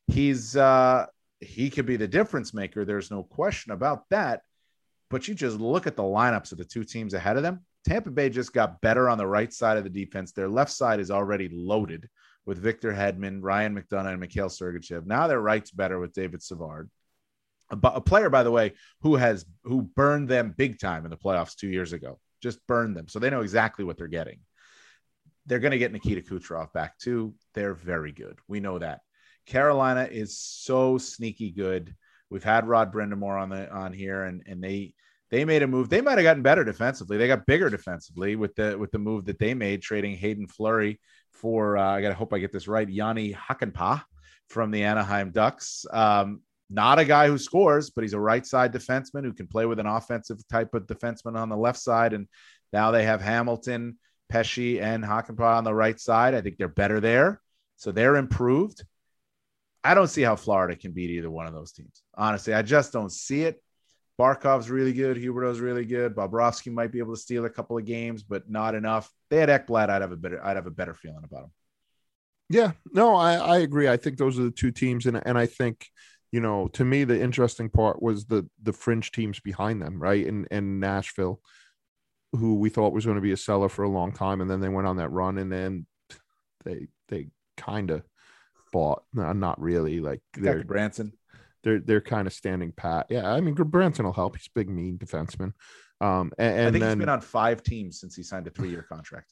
he could be the difference maker. There's no question about that. But you just look at the lineups of the 2 teams ahead of them. Tampa Bay just got better on the right side of the defense. Their left side is already loaded with Victor Hedman, Ryan McDonagh, and Mikhail Sergachev. Now their right's better with David Savard, a player, by the way, who burned them big time in the playoffs 2 years ago. Just burned them. So they know exactly what they're getting. They're going to get Nikita Kucherov back too. They're very good. We know that. Carolina is so sneaky good. We've had Rod Brind'Amour on here, and they made a move. They might have gotten better defensively. They got bigger defensively with the move that they made, trading Hayden Fleury for I hope I get this right, Yanni Hakanpää from the Anaheim Ducks. Not a guy who scores, but he's a right side defenseman who can play with an offensive type of defenseman on the left side. And now they have Hamilton Pesci and Hakanpää on the right side. I think they're better there. So they're improved. I don't see how Florida can beat either one of those teams. Honestly, I just don't see it. Barkov's really good. Huberdeau's really good. Bobrovsky might be able to steal a couple of games, but not enough. They had Ekblad. I'd have a better feeling about them. Yeah, no, I agree. I think those are the two teams. And I think, you know, to me, the interesting part was the fringe teams behind them, right? And Nashville, who we thought was going to be a seller for a long time. And then they went on that run, and then they kind of bought, not really, like they're Branson. They're kind of standing pat. Yeah, I mean, Branson will help. He's a big, mean defenseman. And I think he's been on 5 teams since he signed a 3-year contract.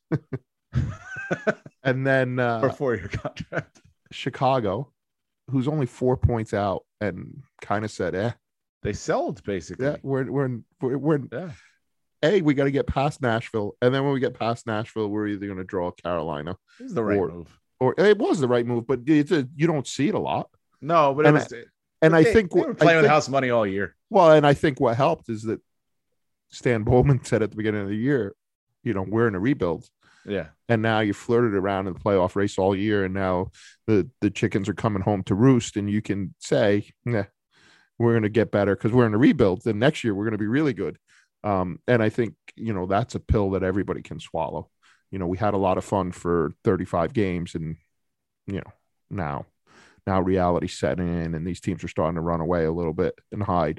And then or 4-year contract. Chicago, who's only 4 points out, and kind of said, they sold basically. Yeah, we're yeah. We got to get past Nashville, and then when we get past Nashville, we're either going to draw Carolina. It was the right move, or it was the right move, but you don't see it a lot. No, but it was. And I think they were playing with house money all year. Well, and I think what helped is that Stan Bowman said at the beginning of the year, you know, we're in a rebuild. Yeah. And now you flirted around in the playoff race all year, and now the chickens are coming home to roost, and you can say, we're going to get better because we're in a rebuild. Then next year we're going to be really good. And I think, you know, that's a pill that everybody can swallow. You know, we had a lot of fun for 35 games, and, you know, now reality set in, and these teams are starting to run away a little bit and hide.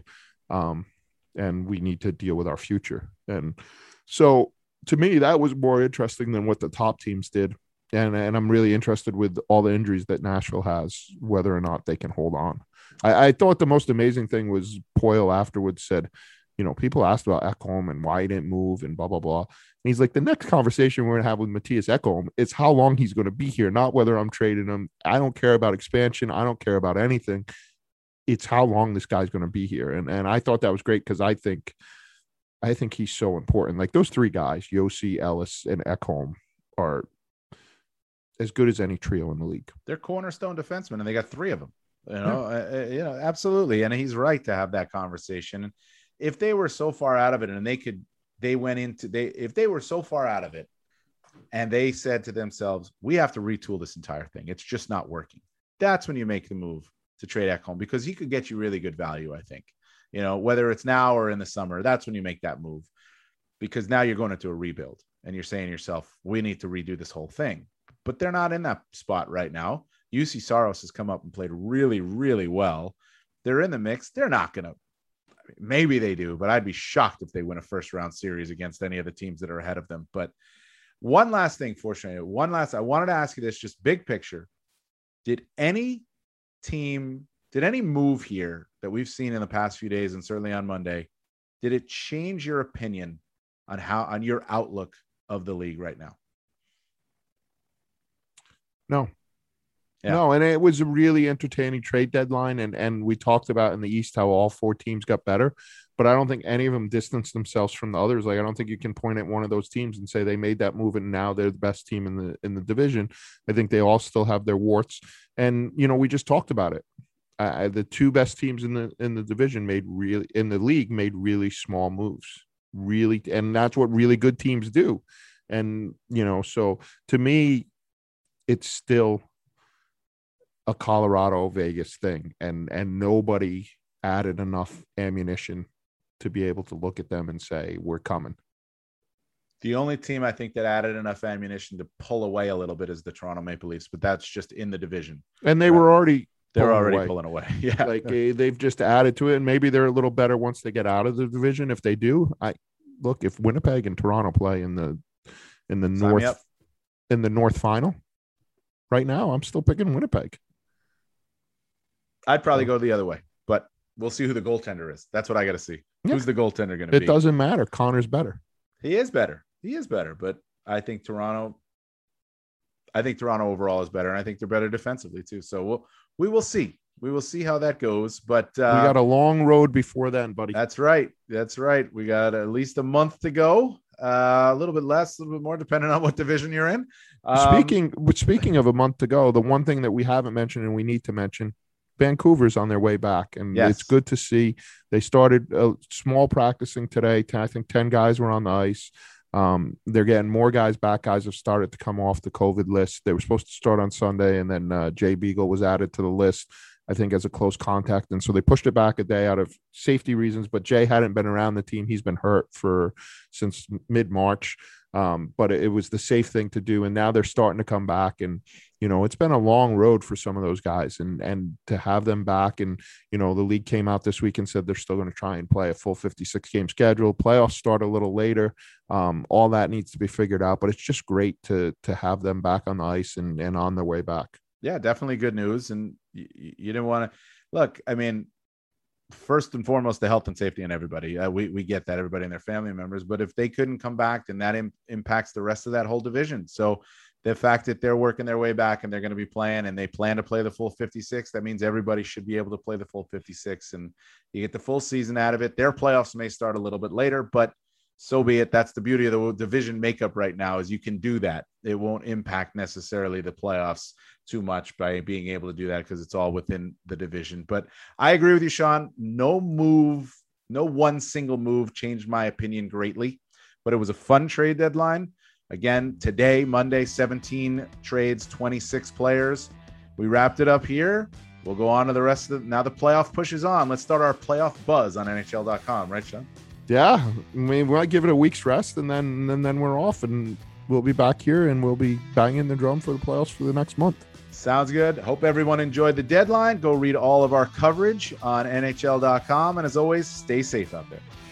And we need to deal with our future. And so to me, that was more interesting than what the top teams did. And I'm really interested with all the injuries that Nashville has, whether or not they can hold on. I thought the most amazing thing was Poyle afterwards said, you know, people asked about Ekholm and why he didn't move and blah, blah, blah. And he's like, the next conversation we're going to have with Matthias Ekholm is how long he's going to be here, not whether I'm trading him. I don't care about expansion. I don't care about anything. It's how long this guy's going to be here. And I thought that was great because I think he's so important. Like those 3 guys, Josi, Ellis, and Ekholm, are as good as any trio in the league. They're cornerstone defensemen, and they got 3 of them. You know, absolutely. And he's right to have that conversation. If they were so far out of it, and if they were so far out of it, and they said to themselves, we have to retool this entire thing, it's just not working. That's when you make the move to trade Ekholm, because he could get you really good value, I think. You know, whether it's now or in the summer, that's when you make that move, because now you're going into a rebuild and you're saying to yourself, we need to redo this whole thing. But they're not in that spot right now. UC Saros has come up and played really, really well. They're in the mix. They're not going to, maybe they do, but I'd be shocked if they win a first round series against any of the teams that are ahead of them. But one last thing, I wanted to ask you this, just big picture. Did any move here that we've seen in the past few days, and certainly on Monday, did it change your opinion on your outlook of the league right now? No. Yeah. No, and it was a really entertaining trade deadline, and we talked about in the East how all 4 teams got better, but I don't think any of them distanced themselves from the others. Like I don't think you can point at one of those teams and say they made that move and now they're the best team in the division. I think they all still have their warts, and you know, we just talked about it. The 2 best teams in the division made really small moves, really, and that's what really good teams do. And you know, so to me, it's still a Colorado Vegas thing, and nobody added enough ammunition to be able to look at them and say, we're coming. The only team I think that added enough ammunition to pull away a little bit is the Toronto Maple Leafs, but that's just in the division. And they're already pulling away. Yeah. Like they've just added to it, and maybe they're a little better once they get out of the division. If they do, if Winnipeg and Toronto play in the North final right now, I'm still picking Winnipeg. I'd probably go the other way, but we'll see who the goaltender is. That's what I got to see. Yeah. Who's the goaltender going to be? It doesn't matter. Connor's better. He is better, but I think Toronto overall is better, and I think they're better defensively too. So we will see. We will see how that goes. But we got a long road before then, buddy. That's right. We got at least a month to go. A little bit less, a little bit more, depending on what division you're in. Speaking of a month to go, the one thing that we haven't mentioned and we need to mention, Vancouver's on their way back, and It's good to see. They started small practicing today. I think 10 guys were on the ice. They're getting more guys back. Guys have started to come off the COVID list. They were supposed to start on Sunday, and then Jay Beagle was added to the list, I think, as a close contact. And so they pushed it back a day out of safety reasons. But Jay hadn't been around the team. He's been hurt since mid-March. But it was the safe thing to do. And now they're starting to come back. And, it's been a long road for some of those guys. And to have them back, and, the league came out this week and said they're still going to try and play a full 56 game schedule. Playoffs start a little later. All that needs to be figured out. But it's just great to have them back on the ice and on their way back. Yeah, definitely good news. And you didn't want to look, I mean, first and foremost, the health and safety on everybody. We get that, everybody and their family members, but if they couldn't come back, then that impacts the rest of that whole division. So the fact that they're working their way back and they're going to be playing and they plan to play the full 56, that means everybody should be able to play the full 56 and you get the full season out of it. Their playoffs may start a little bit later, but so be it. That's the beauty of the division makeup right now, is you can do that. It won't impact necessarily the playoffs too much by being able to do that because it's all within the division. But I agree with you, Sean. No one single move changed my opinion greatly, but it was a fun trade deadline. Again, today, Monday, 17 trades, 26 players. We wrapped it up here. We'll go on to the rest of now the playoff push is on. Let's start our playoff buzz on NHL.com, right, Sean? Yeah, I mean, we might give it a week's rest and then we're off, and we'll be back here and we'll be banging the drum for the playoffs for the next month. Sounds good. Hope everyone enjoyed the deadline. Go read all of our coverage on NHL.com. And as always, stay safe out there.